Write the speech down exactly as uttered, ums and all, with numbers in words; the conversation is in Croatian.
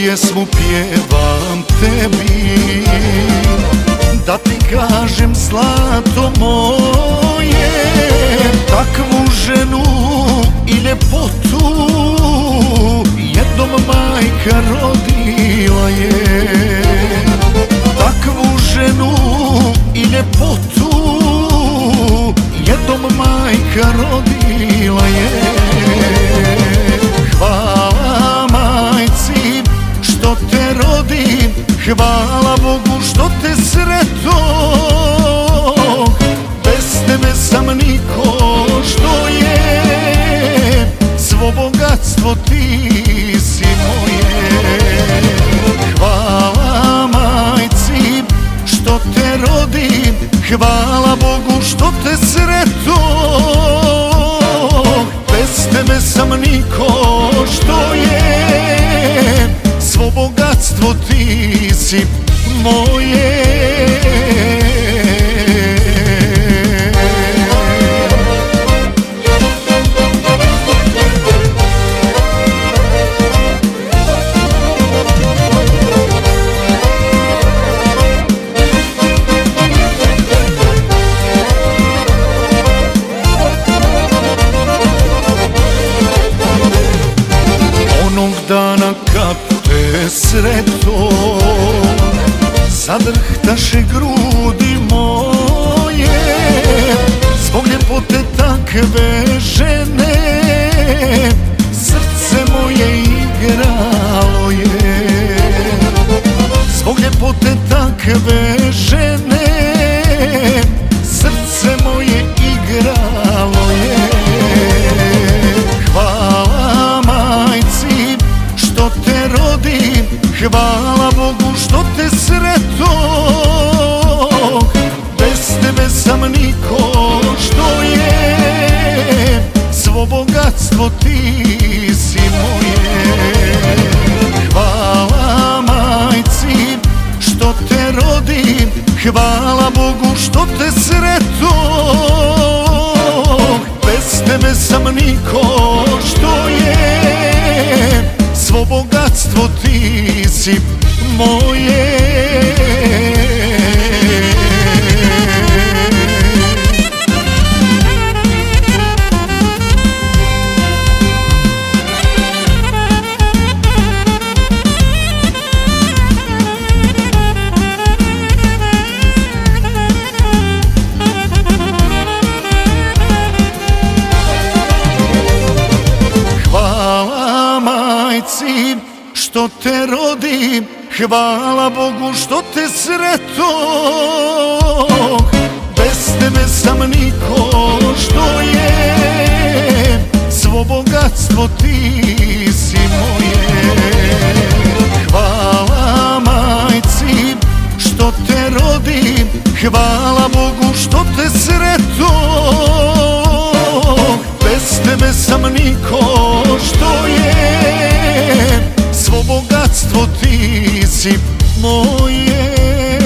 pjesmu pjevam tebi, da ti kažem zlato moje, takvu ženu i ljepotu jednom majka rodila je. Takvu ženu i ljepotu jednom majka rodila je. Hvala majci što te rodim, hvala Bogu što te sreto. Bez tebe sam niko, što je svo bogatstvo ti si moje. Hvala majci što te rodim, hvala Bogu što te sreto. Bez tebe sam niko, što je svo bogatstvo ti si moje. Onog dana kad te sreto, zadrhtaše grudi moje, zbog ljepote takve žene srce moje igralo je. Zbog ljepote takve žene srce moje igralo je. Hvala majci što te rodim, hvala Bogu što te sreto. Bez tebe sam niko, što je svo bogatstvo ti si moje. Hvala majci što te rodim, hvala Bogu što te sreto. Bez tebe sam niko, što je svo bogatstvo ti si moje. Hvala majci što te rodim, hvala Bogu što te sreto. Bez tebe sam niko, što je svo bogatstvo ti si moje. Hvala majci što te rodim, hvala Bogu što te sreto. Bez tebe sam niko, što je svo bogatstvo ti si moje.